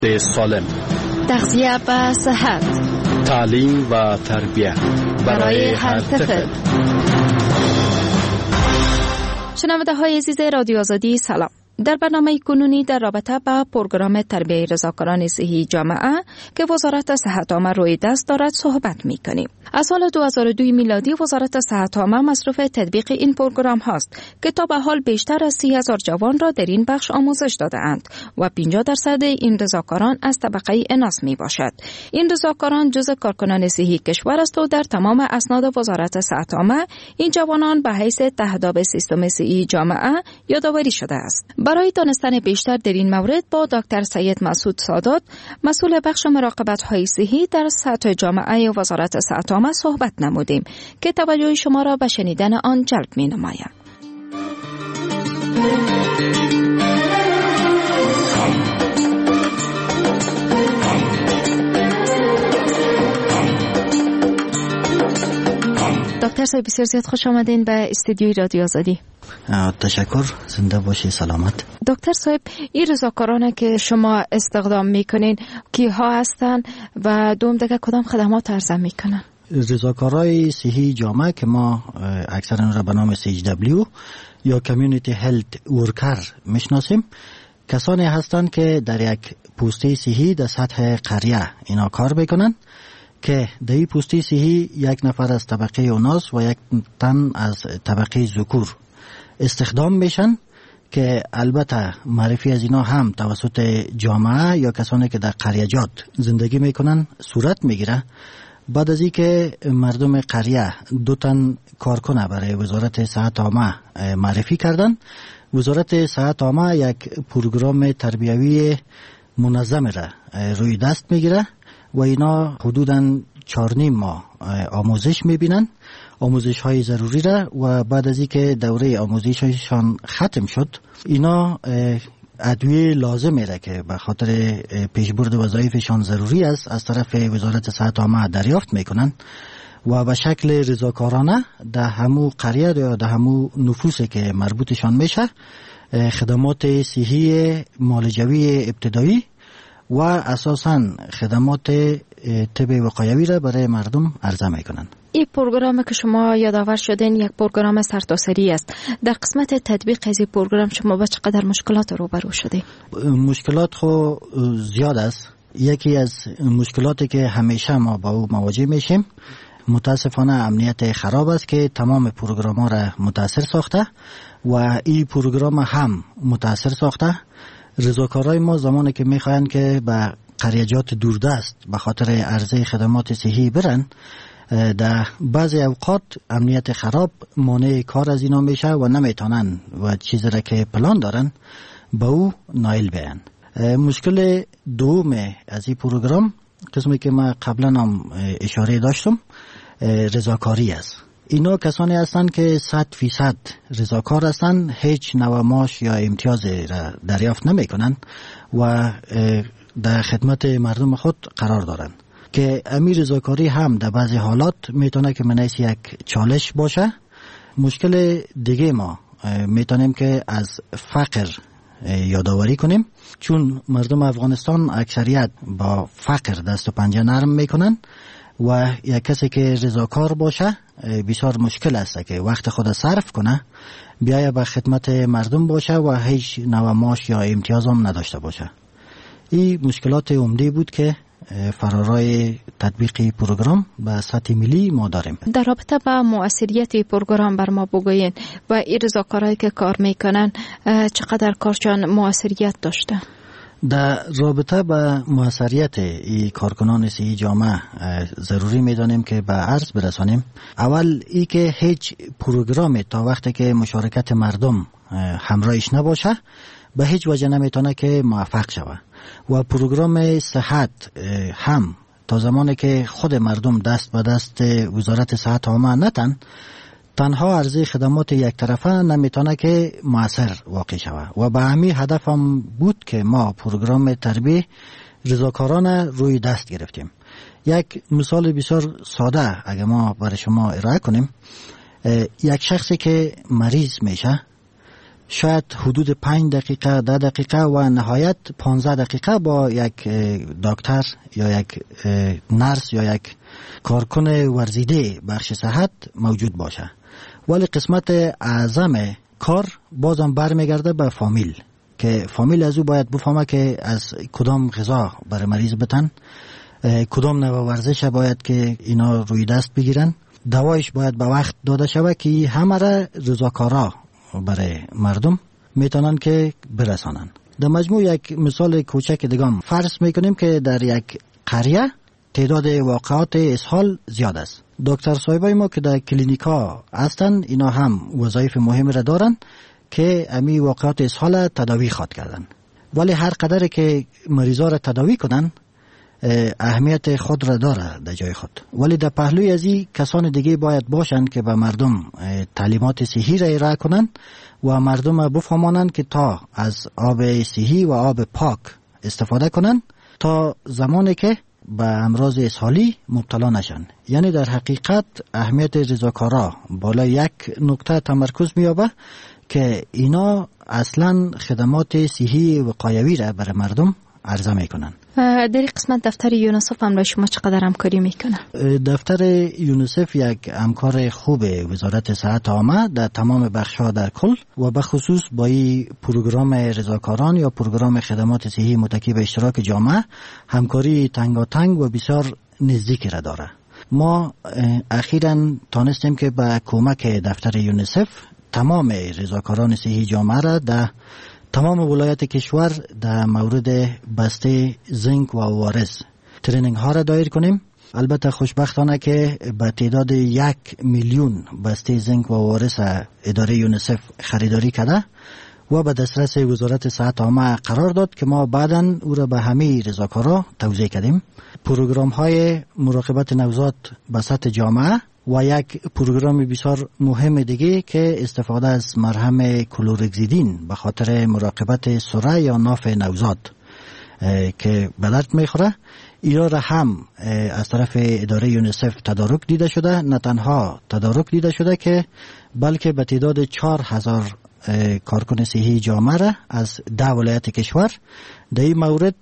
سالم، تغذیه و صحت، تعلیم و تربیت برای هر طفل. شنونده های عزیز رادیو آزادی سلام. در برنامه کنونی در رابطه با پروگرام تربیت رضاکاران صحی جامعه که وزارت صحت عامه روی دست دارد صحبت می‌کنیم. از سال 2002 میلادی وزارت صحت عامه مصروف تطبیق این پروگرام هست که تا به حال بیشتر از 30,000 جوان را در این بخش آموزش داده‌اند و 50% این رضاکاران از طبقه اناث میباشد. این رضاکاران جزء کارکنان صحی کشور است و در تمام اسناد وزارت صحت عامه این جوانان به حیث تهداب سیستم صحی جامعه یادآوری شده است. برای دانستن بیشتر در این مورد با دکتر سید مسعود سادات، مسئول بخش مراقبت‌های صحی در سطح جامعه وزارت صحت عامه صحبت نمودیم که توجه شما را به شنیدن آن جلب می‌نماید. دکتر صاحب بسیار زیاد خوش آمدین به استودیوی رادیو آزادی. تشکر، زنده باشی، سلامت. دکتر صاحب، این رضاکارانه که شما استخدام میکنین کیها هستن و دوم دیگه کدام خدمات عرضه میکنن؟ رضاکارای صحی جامعه که ما اکثرا را به نام CHW یا کمیونیتی هلت ورکر میشناسیم، کسانی هستند که در یک پوسته صحی در سطح قریه اینا کار میکنن که در این پوسته صحی یک نفر از طبقه اناث و یک تن از طبقه ذکور استخدام میشن که البته معرفی از اینا هم توسط جامعه یا کسانی که در قریه‌جات زندگی میکنن صورت میگیره. بعد از اینکه مردم قریه 2 تن کارکنه برای وزارت صحت عامه معرفی کردن، وزارت صحت عامه یک پروگرام تربیوی منظم را روی دست میگیره و اینا حدوداً 4.5 ماه آموزش میبینن، آموزش های ضروری را، و بعد از اینکه دوره آموزششان ختم شد اینا ادویه لازمی را که به خاطر پیشبرد وظایفشان ضروری است از طرف وزارت صحت عامه دریافت میکنن و به شکل رضاکارانه در همو قریه یا در همو نفوسی که مربوطشان میشه خدمات صحی معالجوی ابتدایی و اساساً خدمات طب وقایوی را برای مردم عرضه میکنن. این پروگرام که شما یادآور شدین یک پروگرام سرتاسری است. در قسمت تطبیق از این پروگرام شما با چقدر مشکلات روبرو شدید؟ مشکلات خو زیاد است. یکی از مشکلاتی که همیشه ما با او مواجه میشیم متاسفانه امنیت خراب است که تمام پروگرام ها را متاثر ساخته و این پروگرام هم متاثر ساخته. رضاکارای ما زمانی که میخواین که به قریه‌جات دوردست به خاطر عرضه خدمات صحی برن، در بعضی اوقات امنیت خراب مانع کار از اینا میشه و نمیتونن و چیزی را که پلان دارن به او نایل بیان. مشکل دوم از این پروگرام قسمی که ما قبلا هم اشاره داشتم رضاکاری است. اینا کسانی هستند که 100% رضاکار هستند، هیچ نوع معاش یا امتیاز را دریافت نمی کنند و در خدمت مردم خود قرار دارند که امیر رضاکاری هم در بعضی حالات میتونه که منیس یک چالش باشه. مشکل دیگه ما میتونیم که از فقر یادآوری کنیم، چون مردم افغانستان اکثریت با فقر دست و پنجه نرم میکنن و یک کسی که رضاکار باشه بسیار مشکل است که وقت خود صرف کنه بیایه به خدمت مردم باشه و هیچ نوع معاش یا امتیاز هم نداشته باشه. این مشکلات عمده بود که فرارای تطبیق پروگرام به سطح ملی ما داریم. در رابطه با مؤثریت پروگرام بر ما بگوین و این رضاکارایی که کار میکنن چقدر کارشان مؤثریت داشته؟ در رابطه با موثریت ای کارکنان صحی جامعه ضروری میدانیم که به عرض برسانیم. اول ای که هیچ پروگرام تا وقتی که مشارکت مردم همراهش نباشه به هیچ وجه نمیتونه که موفق شود و پروگرام صحت هم تا زمانی که خود مردم دست به دست وزارت صحت عامه نتن تنها عرضه خدمات یک طرفه نمیتونه که مؤثر واقع شود و به همین هدف هم بود که ما پروگرام تربیت رضاکارانه روی دست گرفتیم. یک مثال بسیار ساده اگه ما برای شما ارائه کنیم، یک شخصی که مریض میشه شاید حدود 5 دقیقه 10 دقیقه و نهایت 15 دقیقه با یک دکتر یا یک نرس یا یک کارکن ورزیده بخش صحت موجود باشه. ولی قسمت اعظم کار بازم برمیگرده به فامیل که فامیل از او باید بفهمه که از کدام غذا برای مریض بتن، کدام نوع ورزش باید که اینا روی دست بگیرن، دوایش باید به وقت داده شود که همه را رضاکارا برای مردم میتونن که برسانن. در مجموع یک مثال کوچک دیگه فرض میکنیم که در یک قریه تعداد واقعات اسهال زیاد است. دکتر صاحبای ما که در کلینیکا هستن اینا هم وظایف مهمی را دارن که امی واقعات اسهال تداوی خواد کردن. ولی هر قدر که مریضا را تداوی کنن اهمیت خود را داره در جای خود. ولی در پهلوی از این کسان دیگه باید باشند که به مردم تعلیمات صحی را ارائه کنن و مردم بفهمانند که تا از آب صحی و آب پاک استفاده کنن تا زمانی که به امراض اسهالی مبتلا نشن. یعنی در حقیقت اهمیت رضاکارا بالا یک نقطه تمرکز می‌یابه که اینا اصلا خدمات صحی وقایوی را برای مردم عرضه میکنن. در این قسمت دفتر یونیسف هم شما چقدر همکاری میکنه؟ دفتر یونیسف یک همکار خوب وزارت صحت عامه در تمام بخش‌ها در کل و به خصوص با این پروگرام رضاکاران یا پروگرام خدمات صحی متکی به اشتراک جامعه همکاری تنگاتنگ و بسیار نزدیکی را داره. ما اخیراً تانستیم که با کمک دفتر یونیسف تمام رضاکاران صحی جامعه را در تمام ولایت کشور در مورد بسته زنک و عوارض ترینینگ ها را دایر کنیم. البته خوشبختانه که به تعداد 1 میلیون بسته زنک و عوارض اداره یونیسف خریداری کرده و به دسترس وزارت صحت عامه قرار داد که ما بعداً او را به همه رضاکارا توزیع کردیم. پروگرام های مراقبت نوزاد به سطح جامعه و یک پروگرام بسیار مهم دیگه که استفاده از مرهم کلورکزیدین به خاطر مراقبت سره یا ناف نوزاد که به درد میخوره، اینا را هم از طرف اداره یونیسف تدارک دیده شده. نه تنها تدارک دیده شده که بلکه به تعداد 4000 کارکن صحی جامعه را از 10 ولایت کشور در این مورد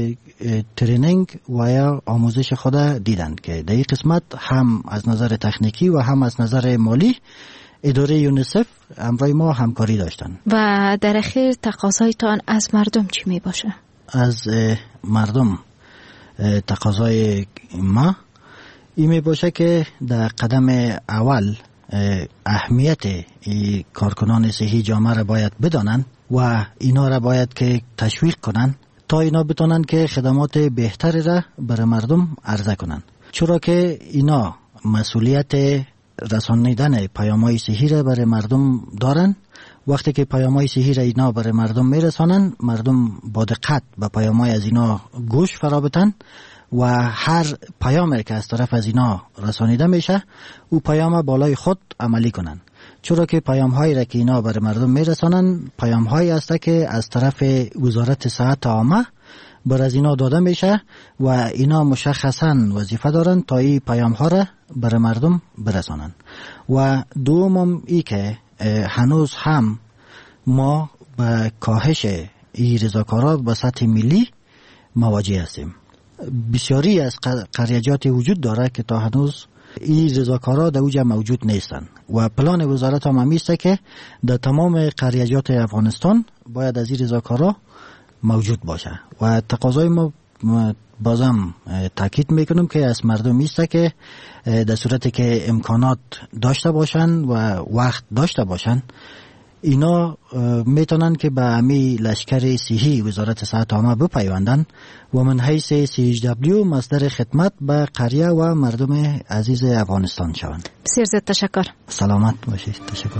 ترینینگ و یا آموزش خود دیدند که در این قسمت هم از نظر تکنیکی و هم از نظر مالی اداره یونیسف همراه ما همکاری داشتند. و در اخیر تقاضایتان از مردم چی می باشه؟ از مردم تقاضای ما این می باشه که در قدم اول اهمیت کارکنان صحی جامعه را باید بدانند و اینا را باید که تشویق کنند تا اینا بتونن که خدمات بهتری را برای مردم عرضه کنند. چرا که اینا مسئولیت رسانیدن پیام‌های صحی را برای مردم دارن. وقتی که پیام‌های صحی را اینا برای مردم میرسانن، مردم با دقت به پیام‌های از اینا گوش فرا بدن و هر پیامی که از طرف از اینا رسانیده میشه او پیام بالای خود عملی کنن. چرا که پیام‌هایی را که اینا برای مردم میرسانن پیام‌هایی است که از طرف وزارت صحت عامه بر از اینا داده میشه و اینا مشخصاً وظیفه دارن تا این پیام‌ها را برای مردم برسانن. و دومم ای که هنوز هم ما به کاهش این رضاکارا به سطح ملی مواجه هستیم. بسیاری از قریجات وجود داره که تا هنوز این رضاکارا در اوجه موجود نیستن و پلان وزارت هم همیسته که در تمام قریجات افغانستان باید از این رضاکارا موجود باشه و تقاضای ما بازم تاکید میکنم که از مردم ایسته که در صورتی که امکانات داشته باشن و وقت داشته باشن اینا میتونن که به امی لشکر صحی وزارت صحت عامه بپیوندن و من حیث CHW مصدر خدمت به قریه و مردم عزیز افغانستان شوند. بسیار زیاد تشکر. سلامت باشید. تشکر.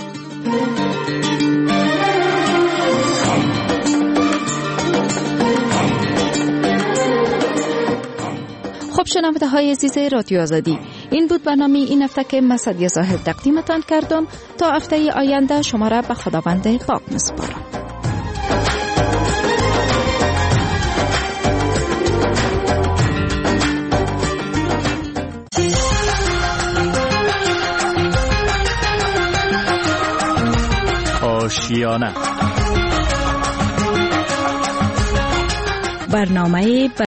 خب شنونده های عزیز رادیو آزادی، این بود برنامه این هفته که من سعدیه زاهد تقدیمتان کردم. تا هفته آینده شما را به خداوند پاک میسپارم. فرهنگیانه. برنامه